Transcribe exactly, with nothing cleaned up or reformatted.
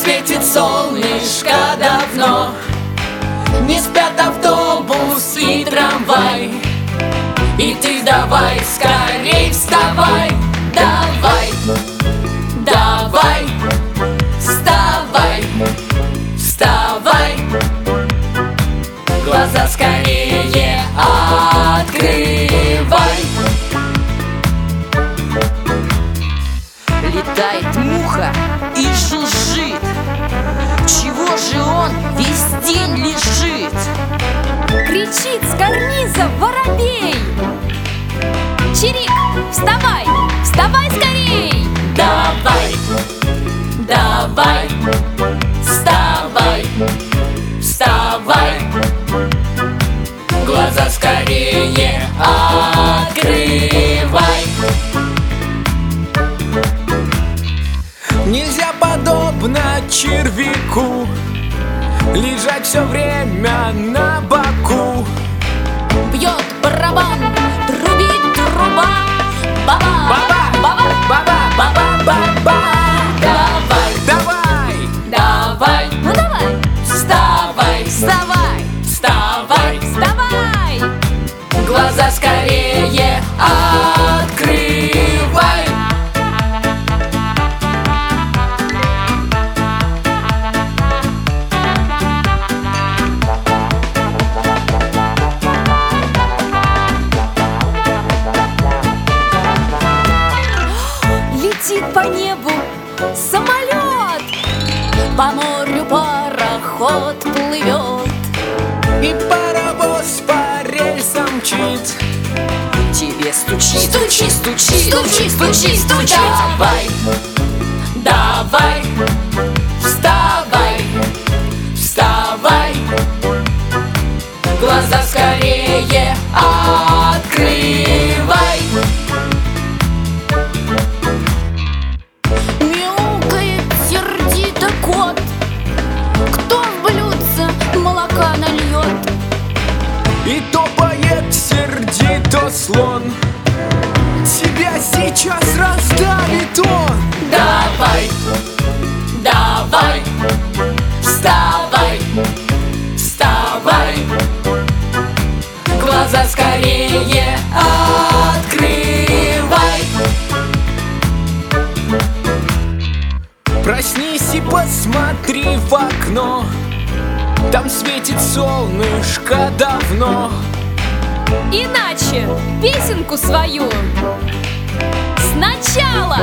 светит солнышко давно. Не спят автобус и трамвай. И ты давай скорей вставай. Давай, давай, вставай, вставай. Глаза скорее открывай. Летает муха и жужжит. Чего же он весь день лежит? Кричит с карниза воробей. Чирик, вставай, вставай скорей. Давай, давай, вставай, вставай. Глаза скорее открывай. Нельзя подобно червяку лежать все время на боку. Бьет барабан, трубит труба. Баба, Баба, баба, баба, баба, баба. Давай, Давай, давай, ну давай, вставай, вставай, вставай. вставай. Глаза скорее открывай. Летит по небу самолет, по морю пароход плывет. и паровоз по рельсам мчит. Тебе стучит, Стучит, стучит, стучит, стучит, стучит. Давай, давай, вставай, вставай. Глаза скорее открывай. Мяукает сердито кот. Кто в блюдце молока нальет? И топает сердито слон. Тебя сейчас раздавит он. Давай, давай, вставай, вставай. Глаза скорее открывай. Проснись и посмотри в окно. Там светит солнышко давно. Иначе песенку свою сначала